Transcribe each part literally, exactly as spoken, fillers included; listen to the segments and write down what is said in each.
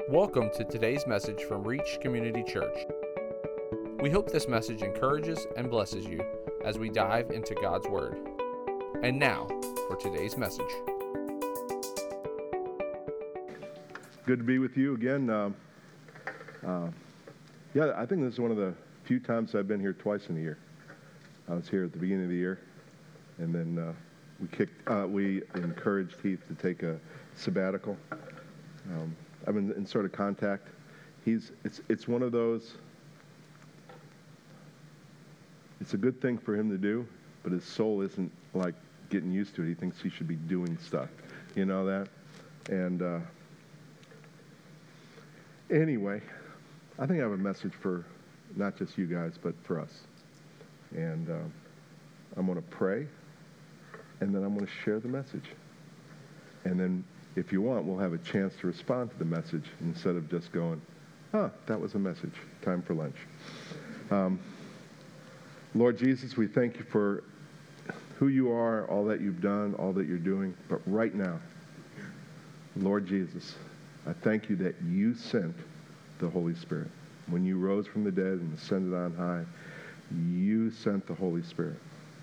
Welcome to today's message from Reach Community Church. We hope this message encourages and blesses you as we dive into God's Word. And now, for today's message. Good to be with you again. Uh, uh, yeah, I think this is one of the few times I've been here twice in a year. I was here at the beginning of the year, and then uh, we kicked. Uh, we encouraged Heath to take a sabbatical. Um, I've been in sort of contact. He's it's it's one of those. It's a good thing for him to do, but his soul isn't like getting used to it. He thinks he should be doing stuff, you know that. And uh, anyway, I think I have a message for not just you guys, but for us. And uh, I'm going to pray, and then I'm going to share the message, and then, if you want, we'll have a chance to respond to the message instead of just going, huh, that was a message. Time for lunch. Um, Lord Jesus, we thank you for who you are, all that you've done, all that you're doing. But right now, Lord Jesus, I thank you that you sent the Holy Spirit. When you rose from the dead and ascended on high, you sent the Holy Spirit.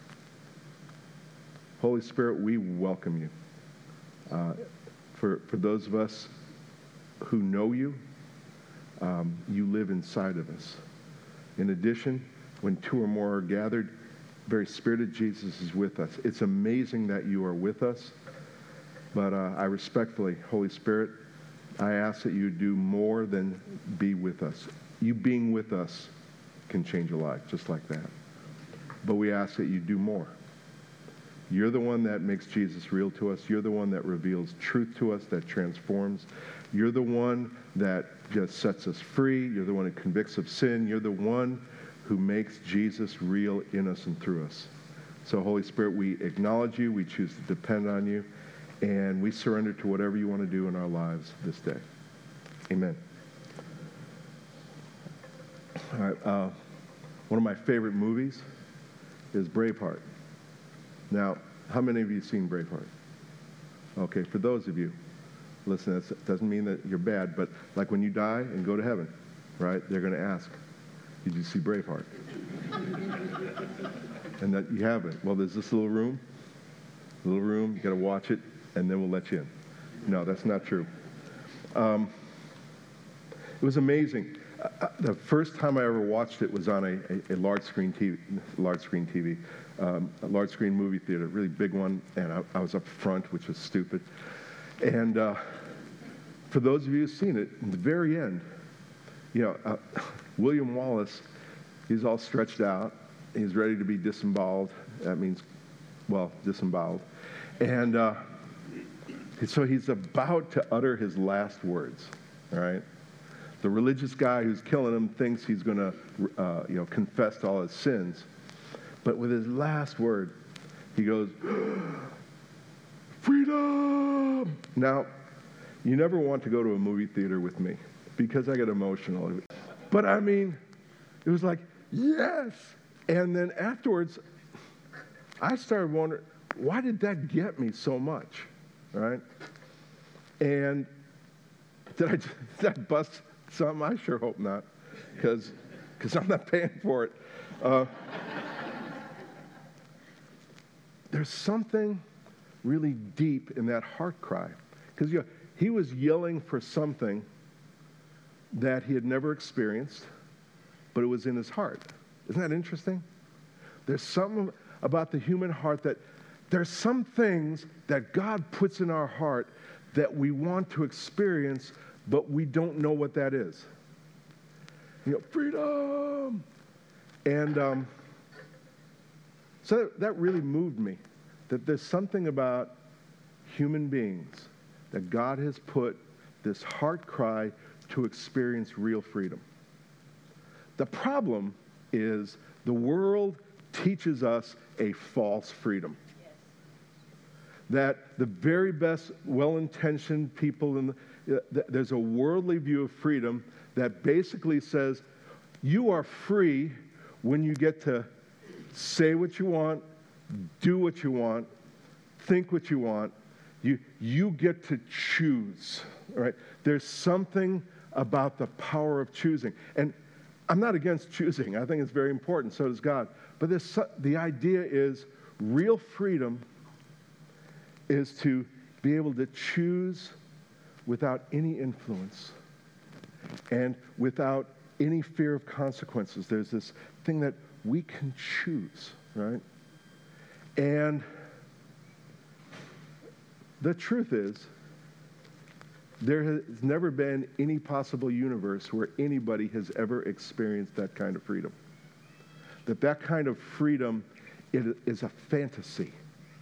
Holy Spirit, we welcome you. Uh, For, for those of us who know you, um, you live inside of us. In addition, when two or more are gathered, very Spirit of Jesus is with us. It's amazing that you are with us, but uh, I respectfully, Holy Spirit, I ask that you do more than be with us. You being with us can change a life, just like that. But we ask that you do more. You're the one that makes Jesus real to us. You're the one that reveals truth to us, that transforms. You're the one that just sets us free. You're the one who convicts of sin. You're the one who makes Jesus real in us and through us. So, Holy Spirit, we acknowledge you. We choose to depend on you. And we surrender to whatever you want to do in our lives this day. Amen. All right. Uh, one of my favorite movies is Braveheart. Now, how many of you have seen Braveheart? Okay, for those of you, listen, that doesn't mean that you're bad, but like when you die and go to heaven, right, they're going to ask, did you see Braveheart? And that you haven't. Well, there's this little room, little room, you got to watch it, and then we'll let you in. No, that's not true. Um, it was amazing. Uh, the first time I ever watched it was on a, a, a large screen T V, large screen T V, um, a large screen movie theater, a really big one, and I, I was up front, which was stupid. And uh, for those of you who've seen it, in the very end, you know, uh, William Wallace, he's all stretched out, he's ready to be disemboweled. That means, well, disemboweled, and uh, so he's about to utter his last words. All right. The religious guy who's killing him thinks he's going to, uh, you know, confess all his sins. But with his last word, he goes, freedom! Now, you never want to go to a movie theater with me because I get emotional. But I mean, it was like, yes! And then afterwards, I started wondering, why did that get me so much, right? And did I, did I bust something? I sure hope not, because because I'm not paying for it. Uh, there's something really deep in that heart cry, because you know, he was yelling for something that he had never experienced, but it was in his heart. Isn't that interesting? There's something about the human heart that there's some things that God puts in our heart that we want to experience, but we don't know what that is. You know, freedom! And um, so that really moved me, that there's something about human beings that God has put this heart cry to experience real freedom. The problem is the world teaches us a false freedom. That the very best well-intentioned people in the there's a worldly view of freedom that basically says you are free when you get to say what you want, do what you want, think what you want. You, you get to choose, right? There's something about the power of choosing. And I'm not against choosing. I think it's very important. So does God. But this, the idea is real freedom is to be able to choose without any influence and without any fear of consequences. There's this thing that we can choose, right? And the truth is, there has never been any possible universe where anybody has ever experienced that kind of freedom. That that kind of freedom is a fantasy.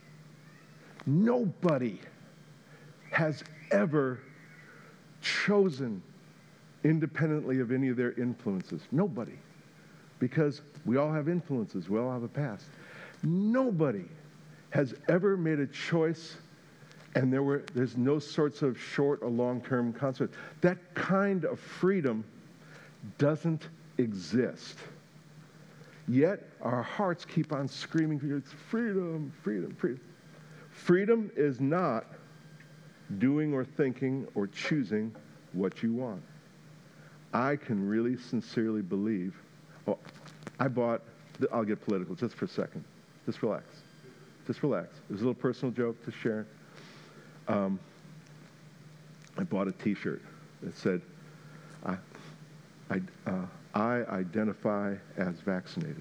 Nobody has ever chosen independently of any of their influences. Nobody. Because we all have influences. We all have a past. Nobody has ever made a choice and there were there's no sorts of short or long-term consequences. That kind of freedom doesn't exist. Yet our hearts keep on screaming, it's freedom, freedom, freedom. Freedom is not doing or thinking or choosing what you want. I can really sincerely believe, oh, I bought, I'll get political just for a second. Just relax. Just relax. It was a little personal joke to share. Um, I bought a T-shirt that said, I, I, uh, I identify as vaccinated.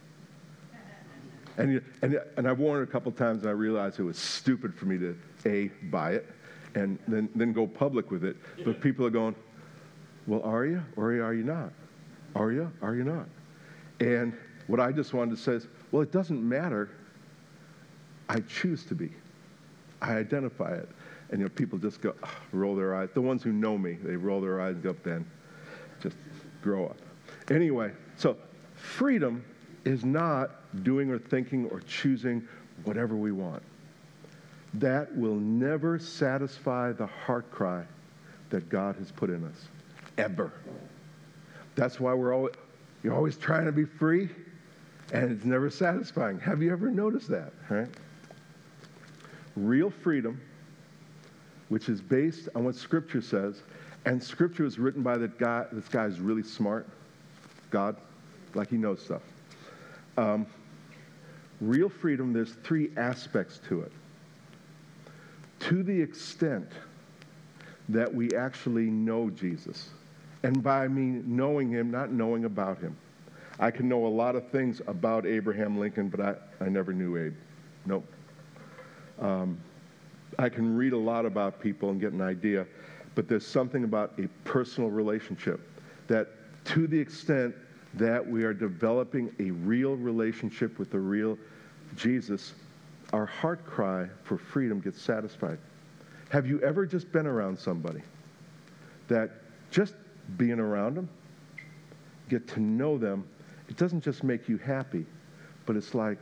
And, and, and I've worn it a couple times, and I realized it was stupid for me to, A, buy it, and then, then go public with it. But people are going, well, are you, or are you not? Are you, are you not? And what I just wanted to say is, well, it doesn't matter. I choose to be. I identify it. And, you know, people just go, oh, roll their eyes. The ones who know me, they roll their eyes and go, Ben, just grow up. Anyway, so freedom is not doing or thinking or choosing whatever we want. That will never satisfy the heart cry that God has put in us, ever. That's why we're always, you're always trying to be free, and it's never satisfying. Have you ever noticed that, right? Real freedom, which is based on what Scripture says, and Scripture was written by that guy, this guy is really smart, God, like he knows stuff. Um, real freedom, there's three aspects to it. To the extent that we actually know Jesus, and by I mean knowing him, not knowing about him. I can know a lot of things about Abraham Lincoln, but I, I never knew Abe. Nope. Um, I can read a lot about people and get an idea, but there's something about a personal relationship that to the extent that we are developing a real relationship with the real Jesus, our heart cry for freedom gets satisfied. Have you ever just been around somebody that just being around them, get to know them, it doesn't just make you happy, but it's like,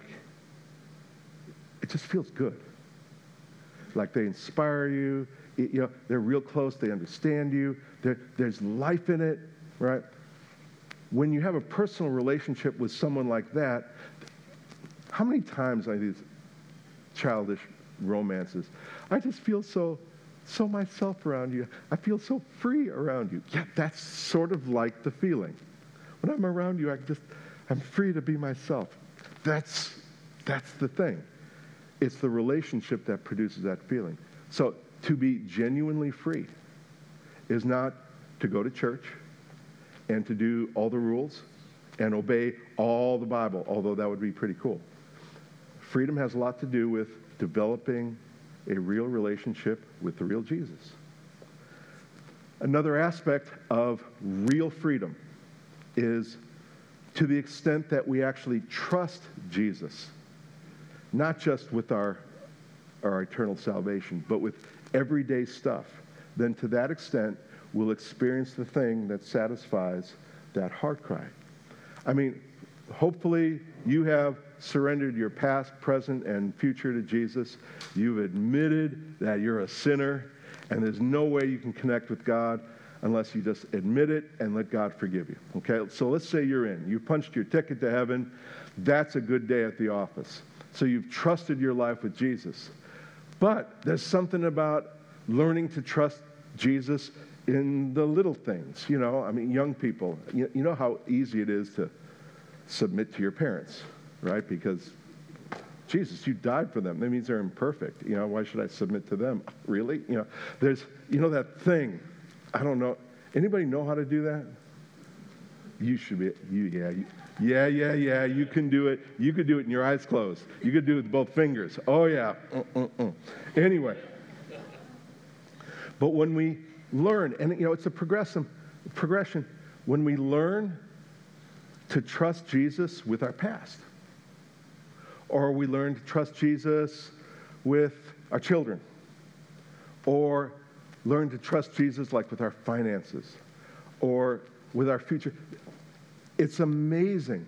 it just feels good. Like they inspire you, it, you know, they're real close, they understand you, there, there's life in it, right? When you have a personal relationship with someone like that, how many times I these childish romances, I just feel so, so myself around you. I feel so free around you. Yeah, that's sort of like the feeling. When I'm around you, I just, I'm free to be myself. That's, that's the thing. It's the relationship that produces that feeling. So to be genuinely free is not to go to church and to do all the rules and obey all the Bible, although that would be pretty cool. Freedom has a lot to do with developing a real relationship with the real Jesus. Another aspect of real freedom is to the extent that we actually trust Jesus, not just with our, our eternal salvation, but with everyday stuff, then to that extent, we'll experience the thing that satisfies that heart cry. I mean, hopefully you have surrendered your past, present, and future to Jesus. You've admitted that you're a sinner, and there's no way you can connect with God unless you just admit it and let God forgive you. Okay, so let's say you're in. You punched your ticket to heaven. That's a good day at the office. So you've trusted your life with Jesus. But there's something about learning to trust Jesus in the little things. You know, I mean, young people, you, you know how easy it is to submit to your parents, right? Because, Jesus, you died for them. That means they're imperfect. You know, why should I submit to them? Really? You know, there's, you know that thing. I don't know. Anybody know how to do that? You should be, you, yeah, you, yeah, yeah, yeah, you can do it. You could do it in your eyes closed. You could do it with both fingers. Oh, yeah. Uh-uh-uh. Anyway. But when we learn, and, you know, it's a progression, progression. When we learn to trust Jesus with our past, or we learn to trust Jesus with our children, or learn to trust Jesus like with our finances, or with our future. It's amazing.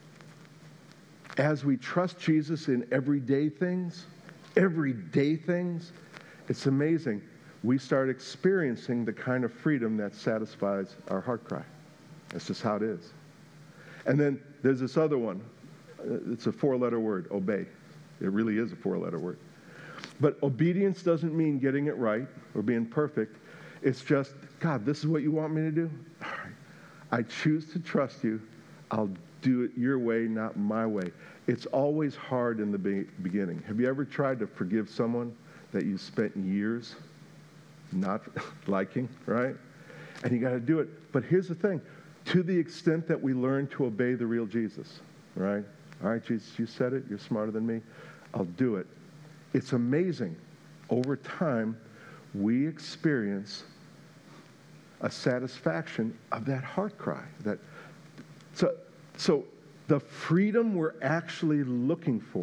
As we trust Jesus in everyday things, everyday things, it's amazing. We start experiencing the kind of freedom that satisfies our heart cry. That's just how it is. And then there's this other one. It's a four-letter word, obey. It really is a four-letter word. But obedience doesn't mean getting it right or being perfect. It's just, God, this is what you want me to do? All right. I choose to trust you. I'll do it your way, not my way. It's always hard in the be- beginning. Have you ever tried to forgive someone that you spent years not liking, right? And you got to do it. But here's the thing. To the extent that we learn to obey the real Jesus, right? All right, Jesus, you said it. You're smarter than me. I'll do it. It's amazing. Over time, we experience a satisfaction of that heart cry. That so, so the freedom we're actually looking for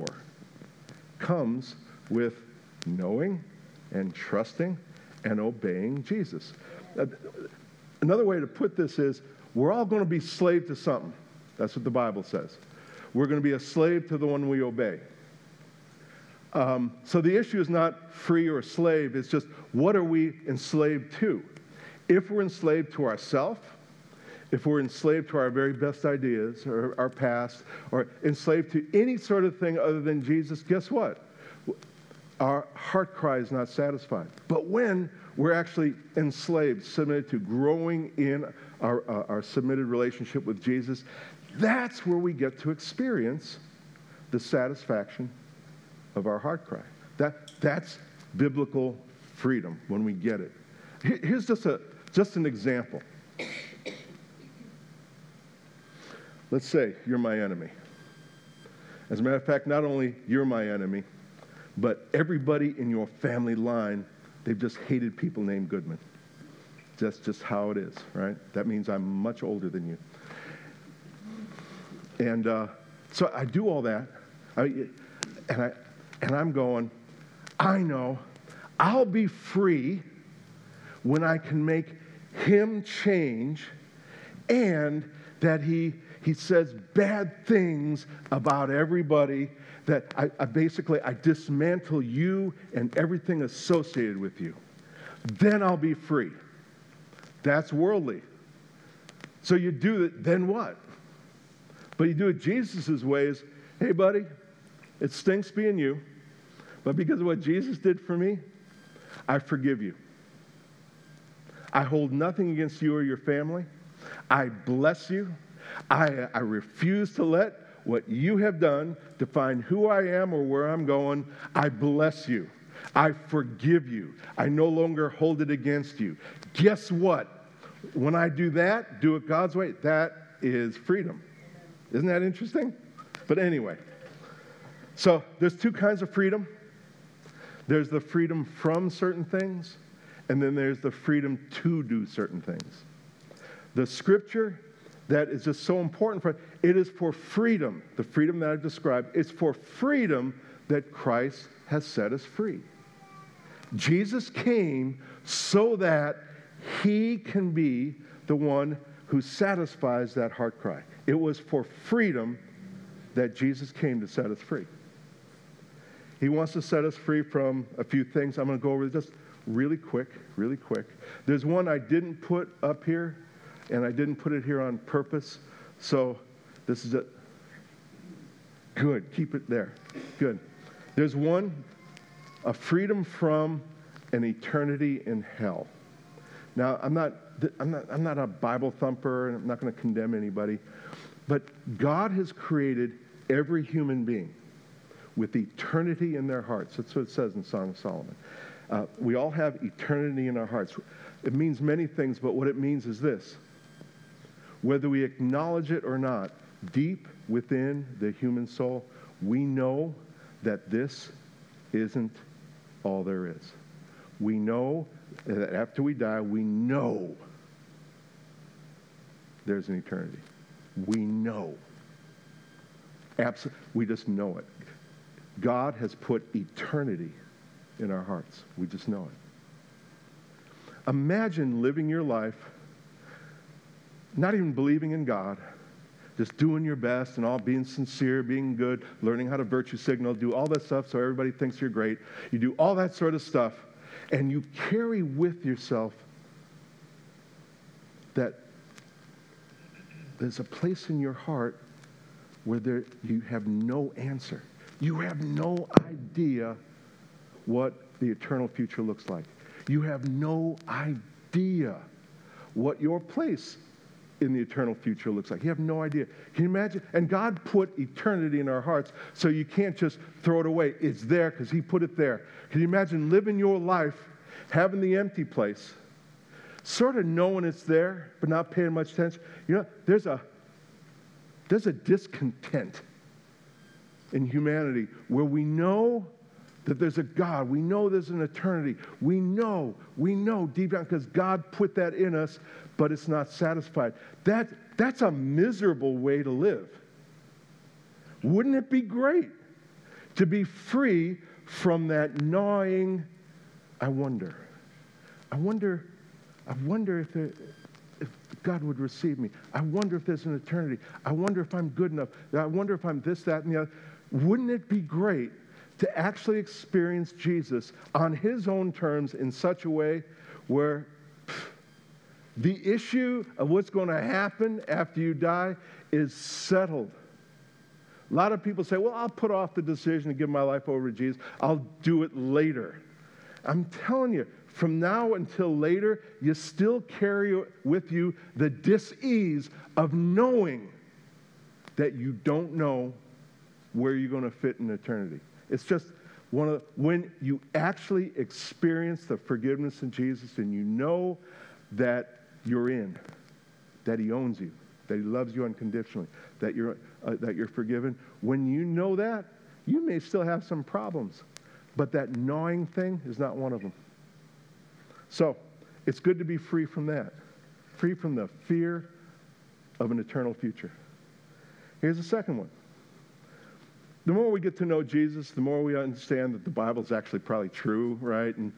comes with knowing and trusting and obeying Jesus. Another way to put this is, we're all going to be slave to something. That's what the Bible says. We're going to be a slave to the one we obey. Um, so the issue is not free or slave. It's just, what are we enslaved to? If we're enslaved to ourselves, if we're enslaved to our very best ideas or our past, or enslaved to any sort of thing other than Jesus, guess what? Our heart cry is not satisfied. But when we're actually enslaved, submitted to, growing in our, uh, our submitted relationship with Jesus, that's where we get to experience the satisfaction of our heart cry. That, that's biblical freedom when we get it. Here's just a just an example. Let's say you're my enemy. As a matter of fact, not only you're my enemy, but everybody in your family line, they've just hated people named Goodman. That's just how it is, right? That means I'm much older than you. And uh, so I do all that, I, and, I, and I'm going, I know I'll be free when I can make him change, and that he he says bad things about everybody, that I, I basically, I dismantle you and everything associated with you. Then I'll be free. That's worldly. So you do it, then what? But you do it Jesus' ways. Hey, buddy, it stinks being you, but because of what Jesus did for me, I forgive you. I hold nothing against you or your family. I bless you. I, I refuse to let what you have done define who I am or where I'm going. I bless you. I forgive you. I no longer hold it against you. Guess what? When I do that, do it God's way, that is freedom. Isn't that interesting? But anyway, so there's two kinds of freedom. There's the freedom from certain things, and then there's the freedom to do certain things. The scripture that is just so important for it is for freedom, the freedom that I've described. It's for freedom that Christ has set us free. Jesus came so that he can be the one who satisfies that heart cry. It was for freedom that Jesus came to set us free. He wants to set us free from a few things. I'm going to go over just really quick, really quick. There's one I didn't put up here, and I didn't put it here on purpose. So this is it. Good. Keep it there. Good. There's one a freedom from an eternity in hell. Now, I'm not, I'm not, I'm not a Bible thumper, and I'm not going to condemn anybody, but God has created every human being with eternity in their hearts. That's what it says in Song of Solomon. Uh, we all have eternity in our hearts. It means many things, but what it means is this. Whether we acknowledge it or not, deep within the human soul, we know that this isn't all there is. We know that after we die, we know there's an eternity. We know. Absolutely. We just know it. God has put eternity in our hearts. We just know it. Imagine living your life not even believing in God, just doing your best and all, being sincere, being good, learning how to virtue signal, do all that stuff so everybody thinks you're great. You do all that sort of stuff, and you carry with yourself that there's a place in your heart where there, you have no answer. You have no idea what the eternal future looks like. You have no idea what your place in the eternal future looks like. You have no idea. Can you imagine? And God put eternity in our hearts, so you can't just throw it away. It's there because he put it there. Can you imagine living your life, having the empty place, sort of knowing it's there, but not paying much attention? You know, there's a, there's a discontent in humanity where we know that there's a God. We know there's an eternity. We know, we know deep down because God put that in us, but it's not satisfied. That, that's a miserable way to live. Wouldn't it be great to be free from that gnawing, I wonder. I wonder, I wonder if, there, if God would receive me. I wonder if there's an eternity. I wonder if I'm good enough. I wonder if I'm this, that, and the other. Wouldn't it be great to actually experience Jesus on his own terms in such a way where pff, the issue of what's going to happen after you die is settled? A lot of people say, well, I'll put off the decision to give my life over to Jesus. I'll do it later. I'm telling you, from now until later, you still carry with you the dis-ease of knowing that you don't know where you're going to fit in eternity. It's just one of the, when you actually experience the forgiveness in Jesus and you know that you're in, that he owns you, that he loves you unconditionally, that you're uh, that you're forgiven. When you know that, you may still have some problems, but that gnawing thing is not one of them. So it's good to be free from that, free from the fear of an eternal future. Here's the second one. The more we get to know Jesus, the more we understand that the Bible is actually probably true, right? And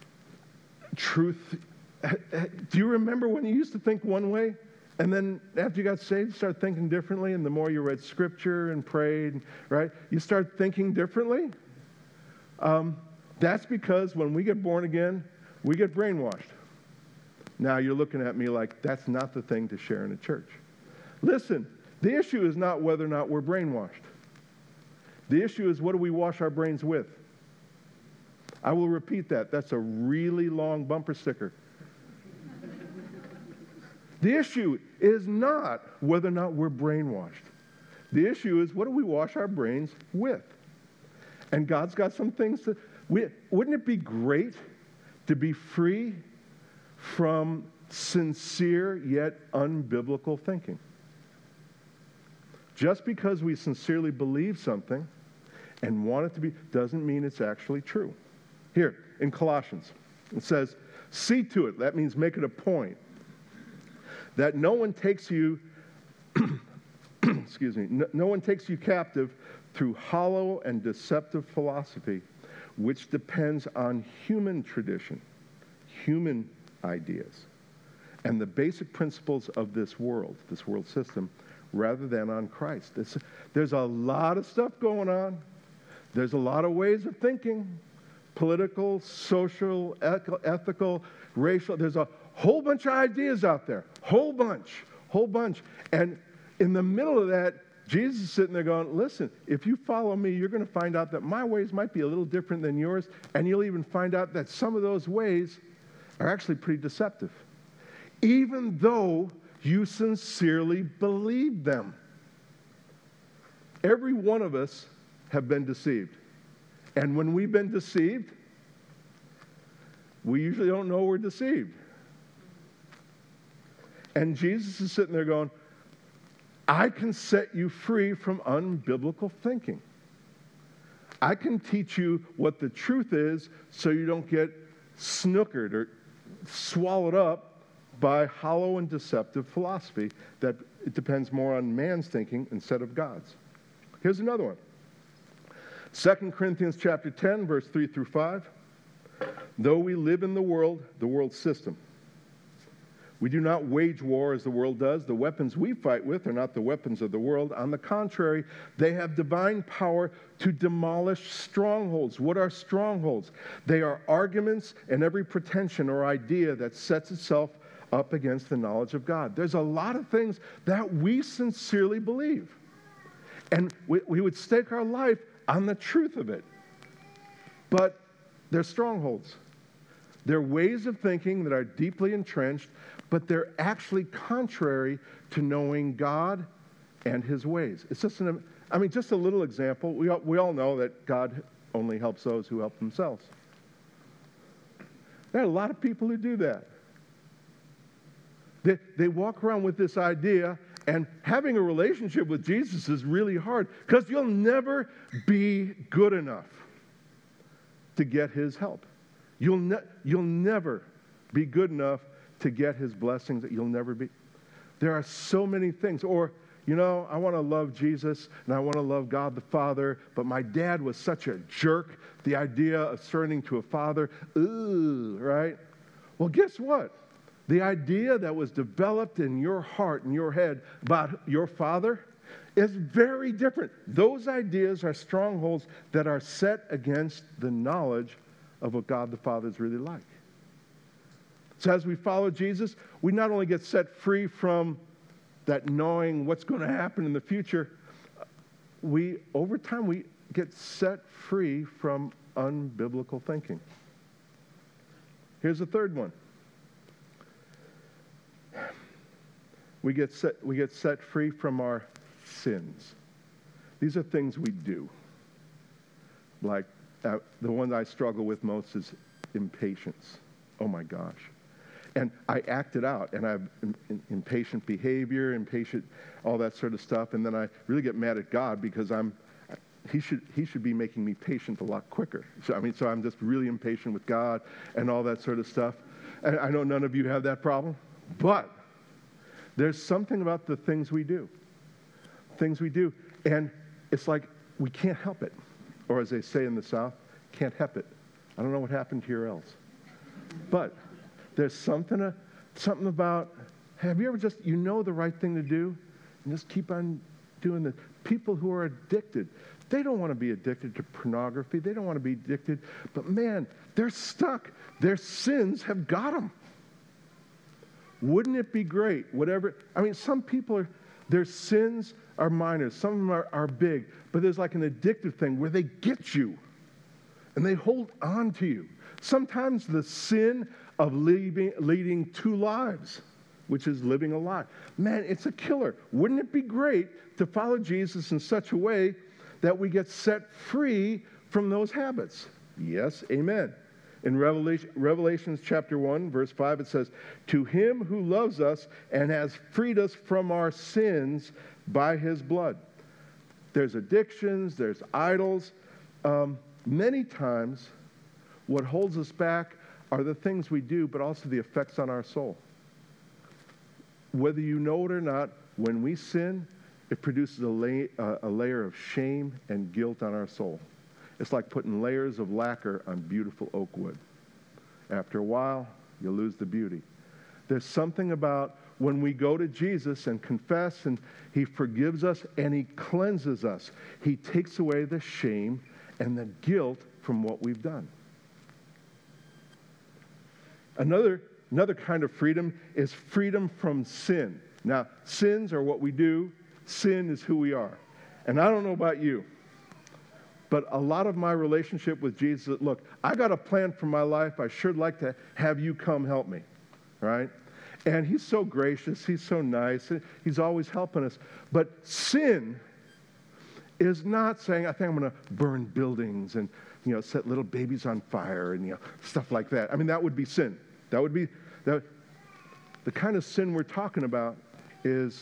truth. Do you remember when you used to think one way, and then after you got saved, you started thinking differently, and the more you read Scripture and prayed, right, you start thinking differently? Um, that's because when we get born again, we get brainwashed. Now you're looking at me like that's not the thing to share in a church. Listen, the issue is not whether or not we're brainwashed. The issue is, what do we wash our brains with? I will repeat that. That's a really long bumper sticker. The issue is not whether or not we're brainwashed. The issue is, what do we wash our brains with? And God's got some things to... We, wouldn't it be great to be free from sincere yet unbiblical thinking? Just because we sincerely believe something and want it to be, doesn't mean it's actually true. Here, in Colossians, it says, see to it, that means make it a point, that no one takes you, excuse me, no, no one takes you captive through hollow and deceptive philosophy, which depends on human tradition, human ideas, and the basic principles of this world, this world system, rather than on Christ. It's, there's a lot of stuff going on. There's a lot of ways of thinking, political, social, ethical, racial. There's a whole bunch of ideas out there, whole bunch, whole bunch. And in the middle of that, Jesus is sitting there going, listen, if you follow me, you're going to find out that my ways might be a little different than yours, and you'll even find out that some of those ways are actually pretty deceptive, even though you sincerely believe them. Every one of us have been deceived. And when we've been deceived, we usually don't know we're deceived. And Jesus is sitting there going, I can set you free from unbiblical thinking. I can teach you what the truth is so you don't get snookered or swallowed up by hollow and deceptive philosophy that it depends more on man's thinking instead of God's. Here's another one. Second Corinthians chapter ten, verse three through five. Though we live in the world, the world system, we do not wage war as the world does. The weapons we fight with are not the weapons of the world. On the contrary, they have divine power to demolish strongholds. What are strongholds? They are arguments and every pretension or idea that sets itself up against the knowledge of God. There's a lot of things that we sincerely believe. And we, we would stake our life on the truth of it. But they're strongholds. They're ways of thinking that are deeply entrenched, but they're actually contrary to knowing God and his ways. It's just an, I mean, just a little example. We all, we all know that God only helps those who help themselves. There are a lot of people who do that. They, they walk around with this idea, and having a relationship with Jesus is really hard because you'll never be good enough to get his help. You'll, ne- you'll never be good enough to get his blessings. That you'll never be. There are so many things. Or, you know, I want to love Jesus and I want to love God the Father, but my dad was such a jerk. The idea of turning to a father, ooh, right? Well, guess what? The idea that was developed in your heart and your head about your father is very different. Those ideas are strongholds that are set against the knowledge of what God the Father is really like. So as we follow Jesus, we not only get set free from that knowing what's going to happen in the future, we, over time, we get set free from unbiblical thinking. Here's the third one. We get set, we get set free from our sins. These are things we do. Like uh, the one I struggle with most is impatience. Oh my gosh. And I act it out, and I have in, in, impatient behavior, impatient, all that sort of stuff, and then I really get mad at God because I'm, he should he should be making me patient a lot quicker. So I mean, so I'm just really impatient with God and all that sort of stuff. And I know none of you have that problem, but there's something about the things we do, things we do, and it's like we can't help it, or as they say in the South, can't help it. I don't know what happened here else, but there's something, uh, something about, have you ever just, you know the right thing to do, and just keep on doing it. People who are addicted, they don't want to be addicted to pornography. They don't want to be addicted, but man, they're stuck. Their sins have got them. Wouldn't it be great, whatever, I mean, some people are, their sins are minor, some of them are, are big, but there's like an addictive thing where they get you, and they hold on to you. Sometimes the sin of leading, leading two lives, which is living a lie. Man, it's a killer. Wouldn't it be great to follow Jesus in such a way that we get set free from those habits? Yes, amen. In Revelation, Revelations chapter one, verse five, it says, to him who loves us and has freed us from our sins by his blood. There's addictions, there's idols. Um, many times, what holds us back are the things we do, but also the effects on our soul. Whether you know it or not, when we sin, it produces a, lay, uh, a layer of shame and guilt on our soul. It's like putting layers of lacquer on beautiful oak wood. After a while, you lose the beauty. There's something about when we go to Jesus and confess, and he forgives us and he cleanses us. He takes away the shame and the guilt from what we've done. Another, another kind of freedom is freedom from sin. Now, sins are what we do. sin is who we are. And I don't know about you, but a lot of my relationship with Jesus, look, I got a plan for my life. I sure like to have you come help me, right? And he's so gracious. He's so nice. He's always helping us. But sin is not saying, I think I'm going to burn buildings and, you know, set little babies on fire and, you know, stuff like that. I mean, that would be sin. That would be, that, the kind of sin we're talking about is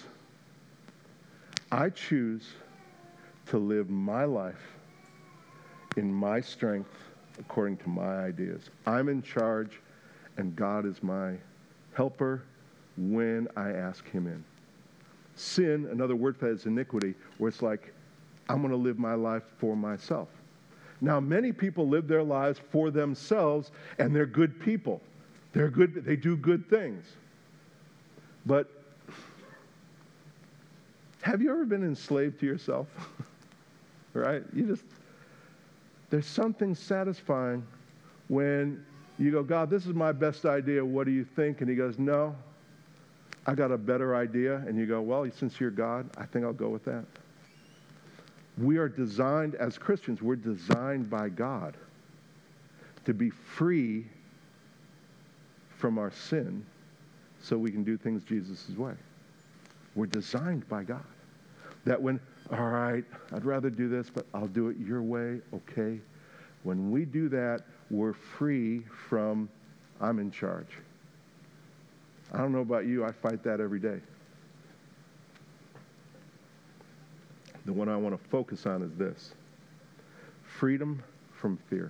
I choose to live my life in my strength according to my ideas. I'm in charge, and God is my helper when I ask him in. Sin, another word for that is iniquity, where it's like, I'm going to live my life for myself. Now, many people live their lives for themselves, and they're good people. They're good, they do good things. But have you ever been enslaved to yourself? Right? You just, there's something satisfying when you go, God, this is my best idea. What do you think? And he goes, no, I got a better idea. And you go, well, since you're God, I think I'll go with that. We are designed, as Christians, we're designed by God to be free from our sin so we can do things Jesus' way. We're designed by God. That when, all right, I'd rather do this, but I'll do it your way, okay? When we do that, we're free from, I'm in charge. I don't know about you, I fight that every day. The one I want to focus on is this: freedom from fear.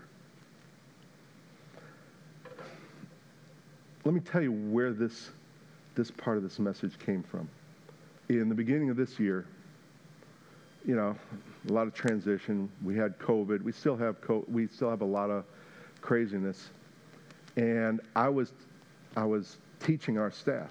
Let me tell you where this, this part of this message came from. In the beginning of this year, you know, a lot of transition. We had COVID. We still have co- we still have a lot of craziness. And I was I was teaching our staff,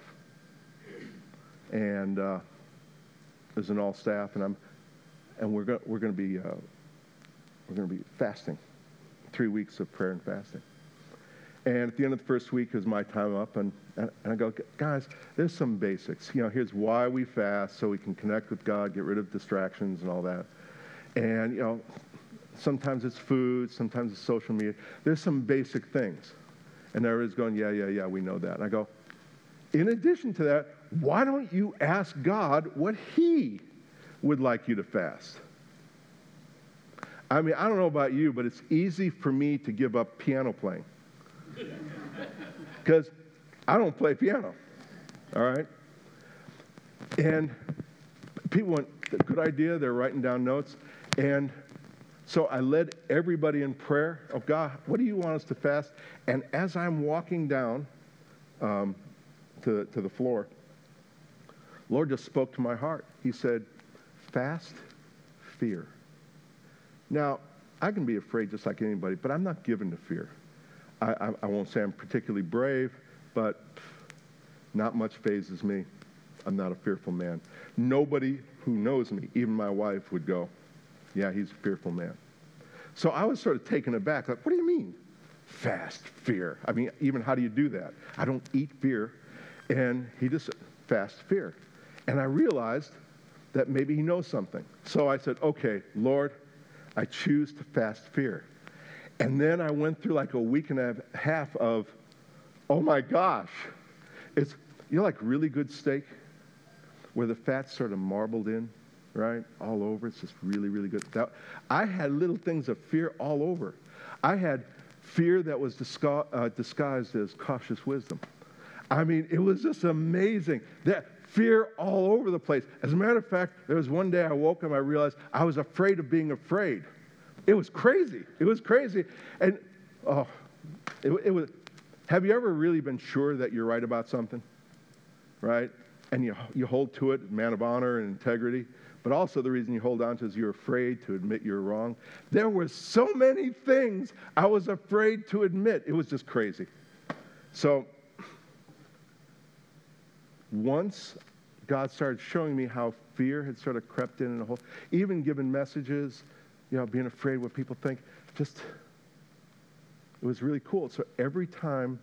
and uh, it was an all staff, and I'm and we're going we're going to be uh, we're going to be fasting, three weeks of prayer and fasting. And at the end of the first week is my time up, and, and I go, guys, there's some basics. You know, here's why we fast, so we can connect with God, get rid of distractions and all that. And, you know, sometimes it's food, sometimes it's social media. There's some basic things. And everybody's going, yeah, yeah, yeah, we know that. And I go, in addition to that, why don't you ask God what he would like you to fast? I mean, I don't know about you, but it's easy for me to give up piano playing. Because I don't play piano, all right? And people went, good idea, they're writing down notes. And so I led everybody in prayer of, God, what do you want us to fast? And as I'm walking down um, to, to the floor, Lord just spoke to my heart. He said, fast fear. Now, I can be afraid just like anybody, but I'm not given to fear. I, I, I won't say I'm particularly brave, but not much phases me. I'm not a fearful man. Nobody who knows me, even my wife, would go, yeah, he's a fearful man. So I was sort of taken aback, like, what do you mean, fast fear? I mean, even how do you do that? I don't eat fear. And he just said, fast fear. And I realized that maybe he knows something. So I said, okay, Lord, I choose to fast fear. And then I went through like a week and a half of, oh my gosh, it's, you know, like really good steak where the fat's sort of marbled in, right, all over. It's just really, really good. That, I had little things of fear all over. I had fear that was disgu- uh, disguised as cautious wisdom. I mean, it was just amazing. That fear all over the place. As a matter of fact, there was one day I woke up and I realized I was afraid of being afraid. It was crazy. It was crazy. And, oh, it, it was, have you ever really been sure that you're right about something? Right? And you, you hold to it, man of honor and integrity. But also the reason you hold on to it is you're afraid to admit you're wrong. There were so many things I was afraid to admit. It was just crazy. So once God started showing me how fear had sort of crept in, and a whole, even giving messages, you know, being afraid what people think, just, it was really cool. So every time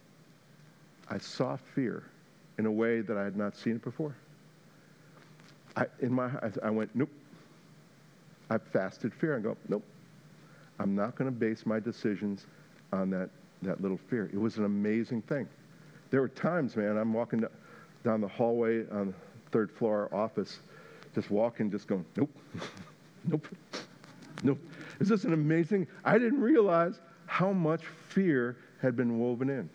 I saw fear in a way that I had not seen it before, I, in my, I, I went, nope. I fasted fear. I go, nope. I'm not going to base my decisions on that, that little fear. It was an amazing thing. There were times, man, I'm walking down the hallway on the third floor office, just walking, just going, nope, nope, nope. It's just an amazing, I didn't realize how much fear had been woven in.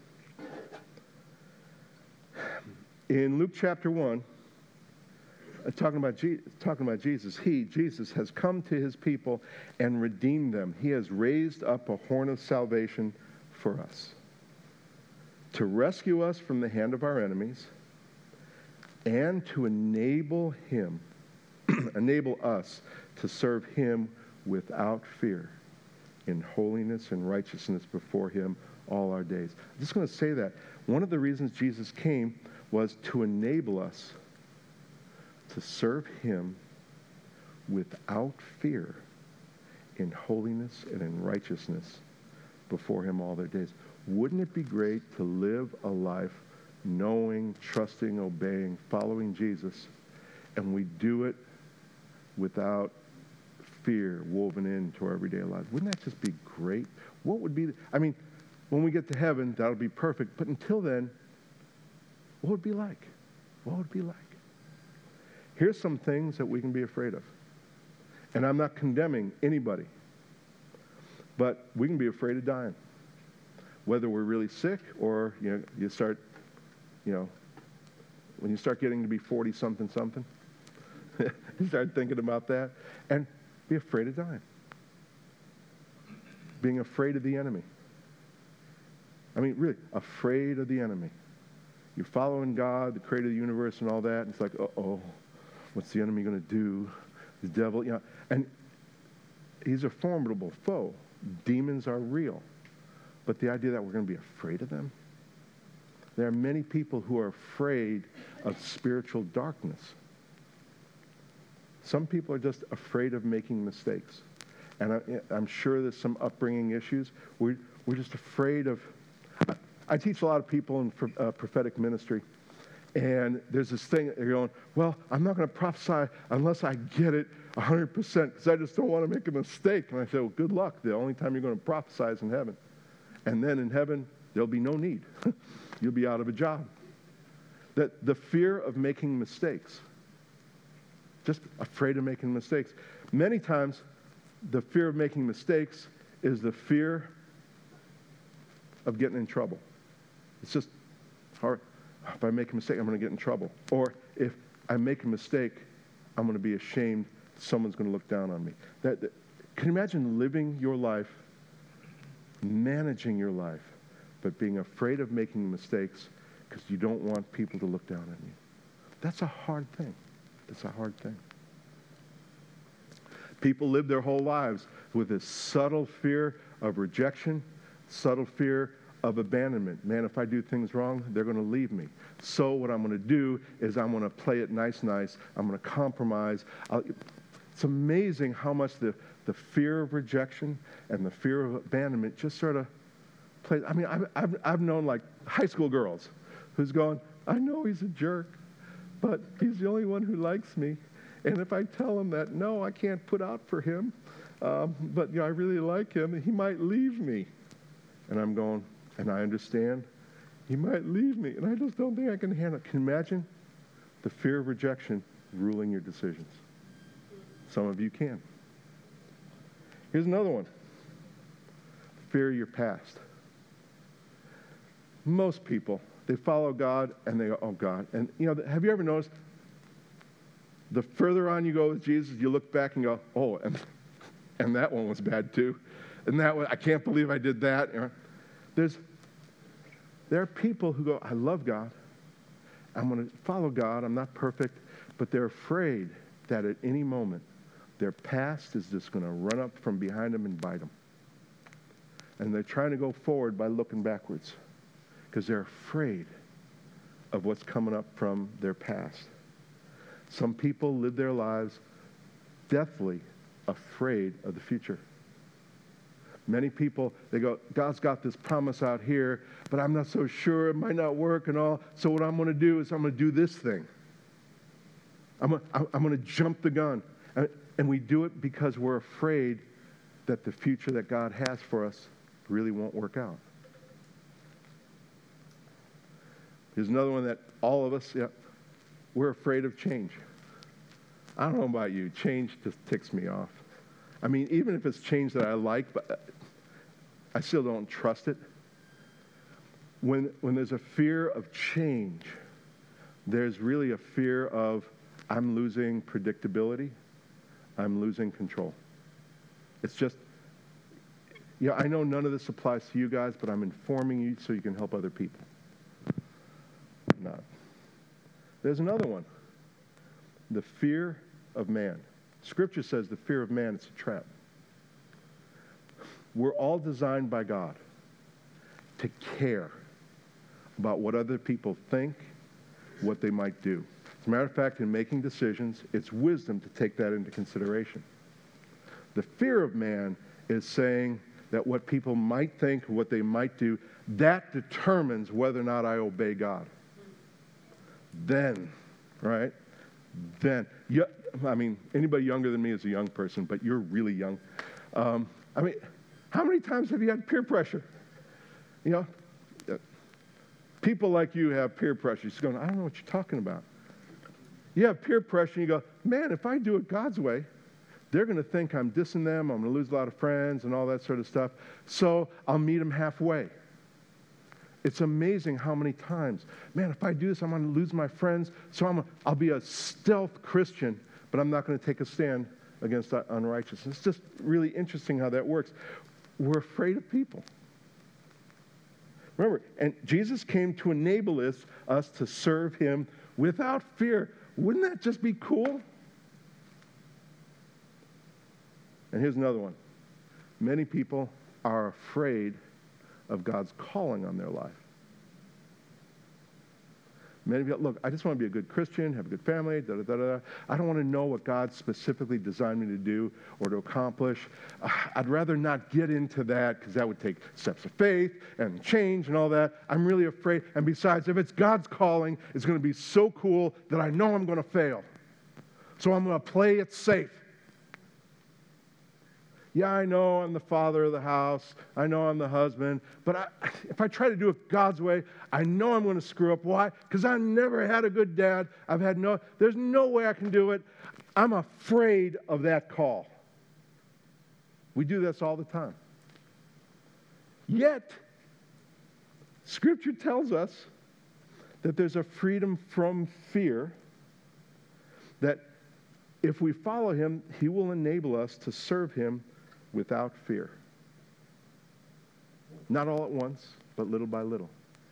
In Luke chapter one, uh, talking about, Je- talking about Jesus, he, Jesus, has come to his people and redeemed them. He has raised up a horn of salvation for us, to rescue us from the hand of our enemies and to enable him, enable us to serve him without fear, in holiness and righteousness before him all our days. I'm just going to say that. One of the reasons Jesus came was to enable us to serve him without fear, in holiness and in righteousness before him all their days. Wouldn't it be great to live a life knowing, trusting, obeying, following Jesus, and we do it without fear woven into our everyday lives? Wouldn't that just be great? What would be, the, I mean, when we get to heaven, that'll be perfect. But until then, what would it be like? What would it be like? Here's some things that we can be afraid of. And I'm not condemning anybody, but we can be afraid of dying. Whether we're really sick or, you know, you start, you know, when you start getting to be forty something something, you start thinking about that and be afraid of dying. Being afraid of the enemy. I mean, really, afraid of the enemy. You're following God, the creator of the universe and all that, and it's like, uh-oh, what's the enemy going to do? The devil, you know, and he's a formidable foe. Demons are real. But the idea that we're going to be afraid of them? There are many people who are afraid of spiritual darkness. Some people are just afraid of making mistakes. And I, I'm sure there's some upbringing issues. We're, we're just afraid of... I, I teach a lot of people in uh, prophetic ministry. And there's this thing that you're going, well, I'm not going to prophesy unless I get it one hundred percent because I just don't want to make a mistake. And I say, well, good luck. The only time you're going to prophesy is in heaven. And then in heaven, there'll be no need. You'll be out of a job. That the fear of making mistakes, just afraid of making mistakes. Many times, the fear of making mistakes is the fear of getting in trouble. It's just hard. If I make a mistake, I'm going to get in trouble. Or if I make a mistake, I'm going to be ashamed. Someone's going to look down on me. That, that, can you imagine living your life, managing your life, but being afraid of making mistakes because you don't want people to look down on you? That's a hard thing. That's a hard thing. People live their whole lives with this subtle fear of rejection, subtle fear of abandonment. Man, if I do things wrong, they're going to leave me. So what I'm going to do is I'm going to play it nice, nice. I'm going to compromise. I'll, it's amazing how much the, the fear of rejection and the fear of abandonment just sort of plays. I mean, I've, I've, I've known like high school girls who's going, I know he's a jerk, but he's the only one who likes me. And if I tell him that, no, I can't put out for him, um, but you know, I really like him, he might leave me. And I'm going, and I understand, he might leave me, and I just don't think I can handle it. Can you imagine the fear of rejection ruling your decisions? Some of you can. Here's another one. Fear of your past. Most people, they follow God, and they go, oh, God. And, you know, have you ever noticed, the further on you go with Jesus, you look back and go, oh, and, and that one was bad too. And that one, I can't believe I did that. You know, There's, there are people who go, I love God. I'm going to follow God. I'm not perfect. But they're afraid that at any moment, their past is just going to run up from behind them and bite them. And they're trying to go forward by looking backwards because they're afraid of what's coming up from their past. Some people live their lives deathly afraid of the future. Many people, they go, God's got this promise out here, but I'm not so sure. It might not work and all. So what I'm going to do is I'm going to do this thing. I'm, a, I'm going to jump the gun. And, and we do it because we're afraid that the future that God has for us really won't work out. Here's another one that all of us, yeah, we're afraid of change. I don't know about you. Change just ticks me off. I mean, even if it's change that I like, but I still don't trust it. When, when there's a fear of change, there's really a fear of I'm losing predictability. I'm losing control. It's just, yeah, I know none of this applies to you guys, but I'm informing you so you can help other people. Not. There's another one. The fear of man. Scripture says the fear of man is a trap. We're all designed by God to care about what other people think, what they might do. As a matter of fact, in making decisions, it's wisdom to take that into consideration. The fear of man is saying that what people might think, what they might do, that determines whether or not I obey God. Then, right? Then, you, I mean, anybody younger than me is a young person, but you're really young. Um, I mean, how many times have you had peer pressure? You know, uh, people like you have peer pressure. You're going, I don't know what you're talking about. You have peer pressure, and you go, man, if I do it God's way, they're going to think I'm dissing them, I'm going to lose a lot of friends and all that sort of stuff, so I'll meet them halfway. It's amazing how many times, man, if I do this, I'm going to lose my friends, so I'm a, I'll be a stealth Christian, but I'm not going to take a stand against unrighteousness. It's just really interesting how that works. We're afraid of people. Remember, and Jesus came to enable us, us to serve him without fear. Wouldn't that just be cool? And here's another one. Many people are afraid of God's calling on their life. Many people, look, I just want to be a good Christian, have a good family, da da da da. I don't want to know what God specifically designed me to do or to accomplish. Uh, I'd rather not get into that because that would take steps of faith and change and all that. I'm really afraid. And besides, if it's God's calling, it's going to be so cool that I know I'm going to fail. So I'm going to play it safe. Yeah, I know I'm the father of the house. I know I'm the husband. But I, if I try to do it God's way, I know I'm going to screw up. Why? Because I've never had a good dad. I've had no, there's no way I can do it. I'm afraid of that call. We do this all the time. Yet, Scripture tells us that there's a freedom from fear, that if we follow him, he will enable us to serve him without fear. Not all at once, but little by little.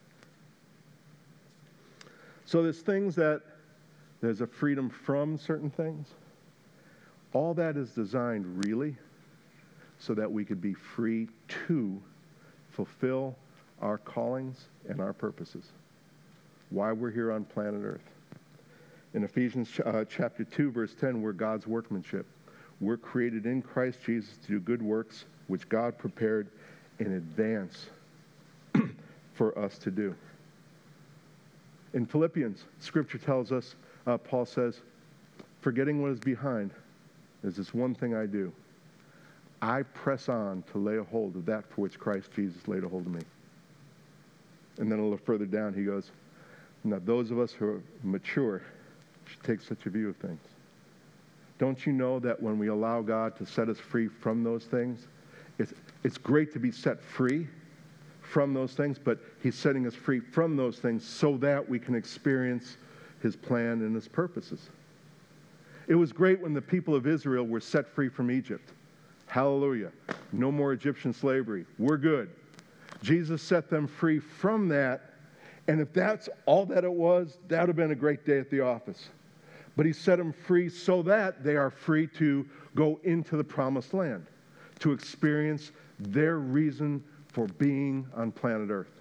So there's things that, there's a freedom from certain things. All that is designed really so that we could be free to fulfill our callings and our purposes. Why we're here on planet Earth. In Ephesians uh, chapter two, verse ten, we're God's workmanship. We're created in Christ Jesus to do good works, which God prepared in advance for us to do. In Philippians, Scripture tells us, uh, Paul says, forgetting what is behind, there's this one thing I do. I press on to lay a hold of that for which Christ Jesus laid a hold of me. And then a little further down, he goes, now those of us who are mature should take such a view of things. Don't you know that when we allow God to set us free from those things, it's, it's great to be set free from those things, but he's setting us free from those things so that we can experience his plan and his purposes. It was great when the people of Israel were set free from Egypt. Hallelujah. No more Egyptian slavery. We're good. Jesus set them free from that, and if that's all that it was, that would have been a great day at the office. But he set them free so that they are free to go into the promised land, to experience their reason for being on planet Earth.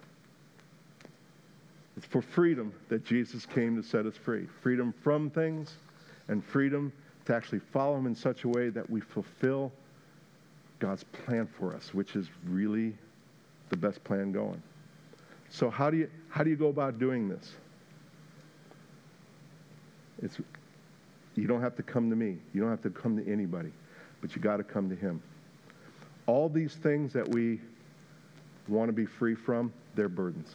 It's for freedom that Jesus came to set us free. Freedom from things and freedom to actually follow him in such a way that we fulfill God's plan for us, which is really the best plan going. So how do you how do you go about doing this? It's You don't have to come to me. You don't have to come to anybody, but you got to come to him. All these things that we want to be free from, they're burdens.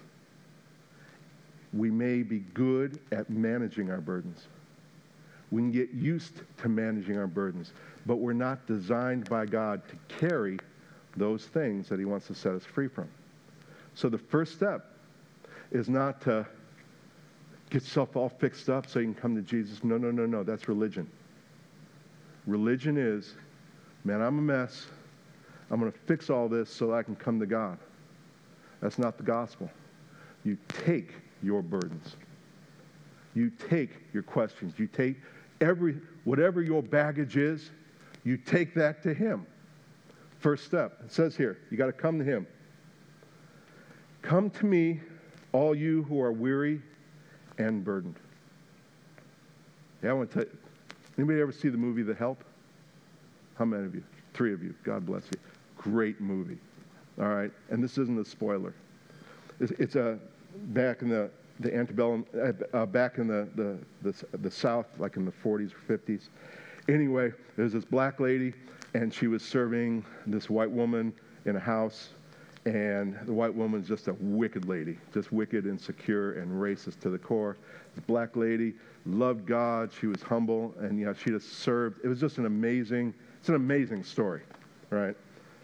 We may be good at managing our burdens. We can get used to managing our burdens, but we're not designed by God to carry those things that he wants to set us free from. So the first step is not to get yourself all fixed up so you can come to Jesus. No, no, no, no. That's religion. Religion is, man, I'm a mess. I'm going to fix all this so that I can come to God. That's not the gospel. You take your burdens. You take your questions. You take every, whatever your baggage is, you take that to him. First step. It says here, you got to come to him. Come to me, all you who are weary and burdened. Yeah, I want to tell you, anybody ever see the movie The Help? How many of you? Three of you. God bless you. Great movie. All right, and this isn't a spoiler. It's, it's a back in the the antebellum, uh, back in the, the the the South, like in the forties or fifties. Anyway, there's this black lady, and she was serving this white woman in a house, and the white woman's just a wicked lady, just wicked, insecure, and racist to the core. The black lady loved God. She was humble, and you know, she just served. It was just an amazing, it's an amazing story, right?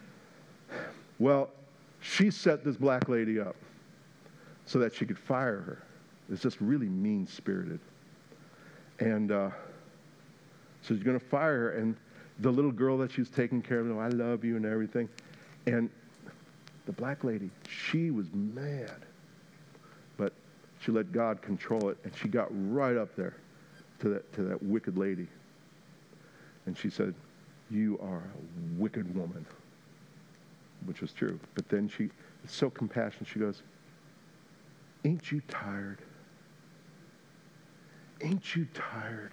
Well, she set this black lady up so that she could fire her. It's just really mean-spirited. And uh, so she's going to fire her, and the little girl that she's taking care of, oh, I love you and everything. And the black lady, she was mad. But she let God control it, and she got right up there to that, to that wicked lady. And she said, you are a wicked woman, which was true. But then she, so compassionate, she goes, ain't you tired? Ain't you tired?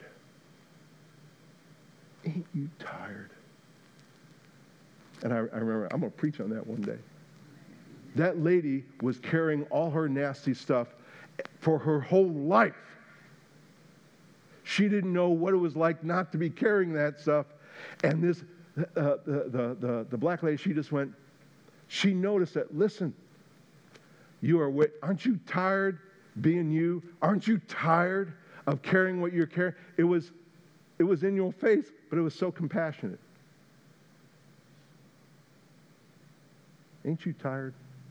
Ain't you tired? And I, I remember, I'm going to preach on that one day. That lady was carrying all her nasty stuff for her whole life. She didn't know what it was like not to be carrying that stuff. And this, uh, the, the, the, the black lady, she just went, she noticed that, listen, you are, aren't you tired being you? Aren't you tired of carrying what you're carrying? It was, it was in your face, but it was so compassionate. Ain't you tired?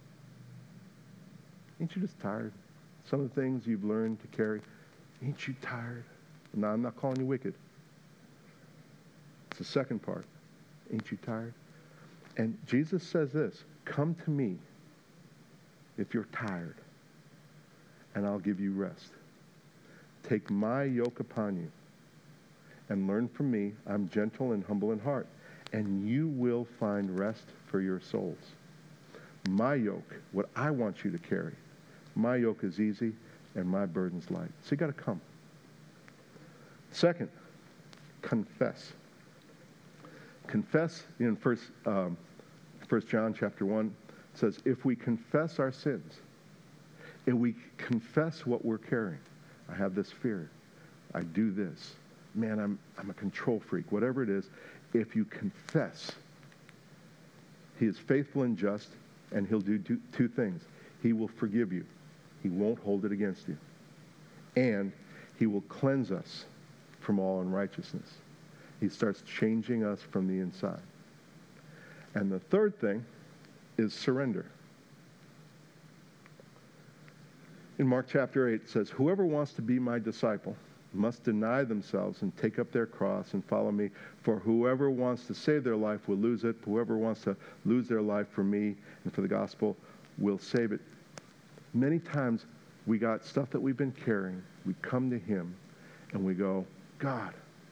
Ain't you just tired? Some of the things you've learned to carry, ain't you tired? Now, I'm not calling you wicked. It's the second part. Ain't you tired? And Jesus says this, come to me if you're tired, and I'll give you rest. Take my yoke upon you and learn from me. I'm gentle and humble in heart, and you will find rest for your souls. My yoke, what I want you to carry, my yoke is easy and my burden's light. So you got to come. Second, confess. Confess in First um, First John chapter one says, if we confess our sins, if we confess what we're carrying, I have this fear, I do this, man, I'm I'm a control freak, whatever it is, if you confess, he is faithful and just, and he'll do two, two things. He will forgive you. He won't hold it against you. And he will cleanse us from all unrighteousness. He starts changing us from the inside. And the third thing is surrender. In Mark chapter eight, it says, whoever wants to be my disciple must deny themselves and take up their cross and follow me. For whoever wants to save their life will lose it. Whoever wants to lose their life for me and for the gospel will save it. Many times we got stuff that we've been carrying. We come to him and we go, God,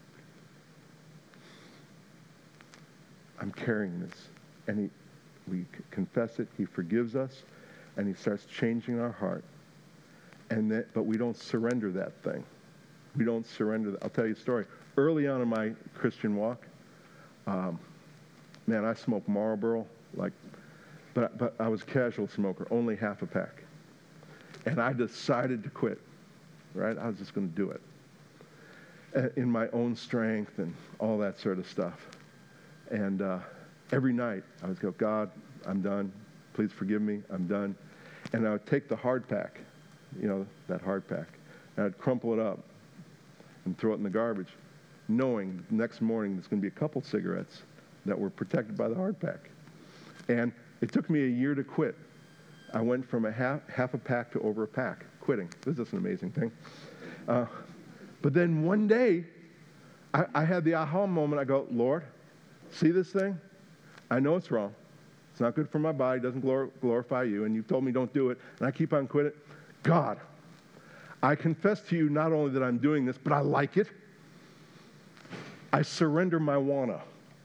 I'm carrying this. And he, we confess it. He forgives us, and he starts changing our heart. And that, but we don't surrender that thing. We don't surrender that. I'll tell you a story. Early on in my Christian walk, um, man, I smoked Marlboro, like, but but I was a casual smoker, only half a pack. And I decided to quit, right? I was just going to do it. uh, in my own strength and all that sort of stuff. And uh, every night I would go, God, I'm done. Please forgive me. I'm done. And I would take the hard pack, you know, that hard pack, and I'd crumple it up and throw it in the garbage, knowing the next morning there's going to be a couple cigarettes that were protected by the hard pack. And it took me a year to quit. I went from a half, half a pack to over a pack, quitting. This is an amazing thing. Uh, but then one day, I, I had the aha moment. I go, Lord, see this thing? I know it's wrong. It's not good for my body. It doesn't glor- glorify you. And you've told me don't do it. And I keep on quitting. God, I confess to you not only that I'm doing this, but I like it. I surrender my wanna.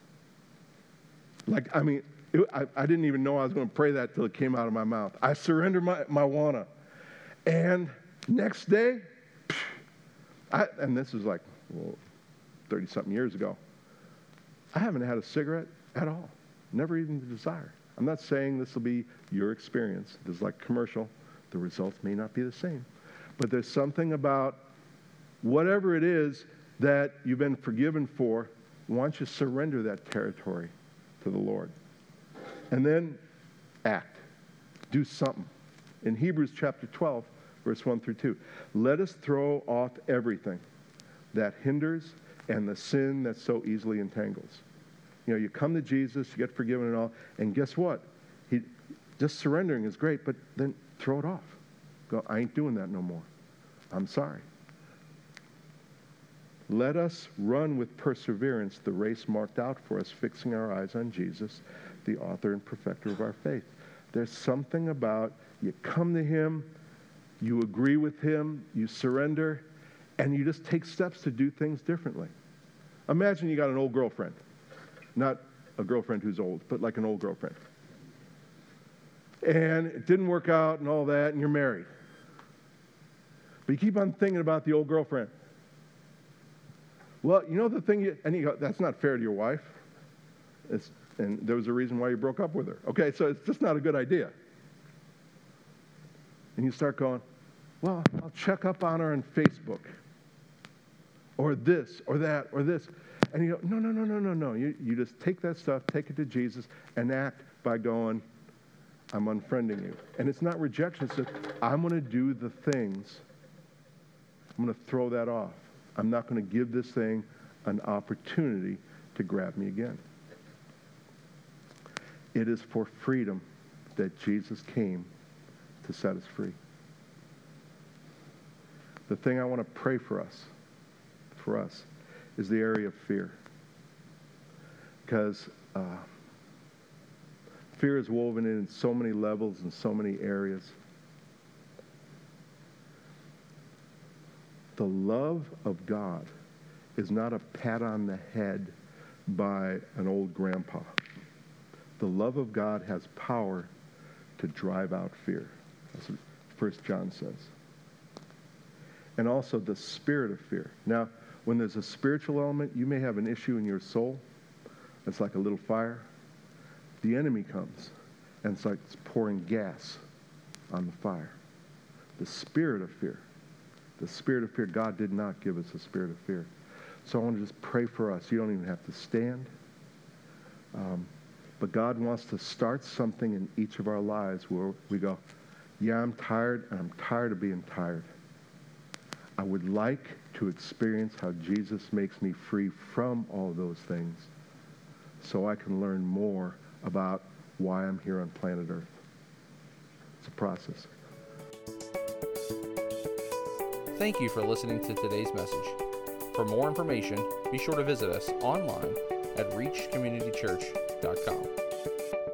Like, I mean, it, I, I didn't even know I was going to pray that till it came out of my mouth. I surrender my, my wanna. And next day, I, and this is like, well, thirty-something years ago, I haven't had a cigarette at all. Never even the desire. I'm not saying this will be your experience. This is like commercial. The results may not be the same. But there's something about whatever it is that you've been forgiven for, why don't you surrender that territory to the Lord? And then act. Do something. In Hebrews chapter twelve, verse one through two, let us throw off everything that hinders and the sin that so easily entangles. You know, you come to Jesus, you get forgiven and all, and guess what? He, just surrendering is great, but then throw it off. Go, I ain't doing that no more. I'm sorry. Let us run with perseverance the race marked out for us, fixing our eyes on Jesus, the author and perfecter of our faith. There's something about you come to him, you agree with him, you surrender, and you just take steps to do things differently. Imagine you got an old girlfriend. Not a girlfriend who's old, but like an old girlfriend. And it didn't work out and all that, and you're married. But you keep on thinking about the old girlfriend. Well, you know the thing, you, and you go, that's not fair to your wife. It's, and there was a reason why you broke up with her. Okay, so it's just not a good idea. And you start going, well, I'll check up on her on Facebook. Or this, or that, or this. And you go, no, no, no, no, no, no. You, you just take that stuff, take it to Jesus, and act by going, I'm unfriending you. And it's not rejection. It's just, I'm going to do the things. I'm going to throw that off. I'm not going to give this thing an opportunity to grab me again. It is for freedom that Jesus came to set us free. The thing I want to pray for us, for us, is the area of fear. Because uh, fear is woven in so many levels and so many areas. The love of God is not a pat on the head by an old grandpa. The love of God has power to drive out fear. That's what First John says. And also the spirit of fear. Now, when there's a spiritual element, you may have an issue in your soul. It's like a little fire. The enemy comes, and it's like it's pouring gas on the fire. The spirit of fear. The spirit of fear. God did not give us a spirit of fear. So I want to just pray for us. You don't even have to stand. Um, but God wants to start something in each of our lives where we go, yeah, I'm tired, and I'm tired of being tired. I would like to experience how Jesus makes me free from all those things so I can learn more about why I'm here on planet Earth. It's a process. Thank you for listening to today's message. For more information, be sure to visit us online at reach community church dot com.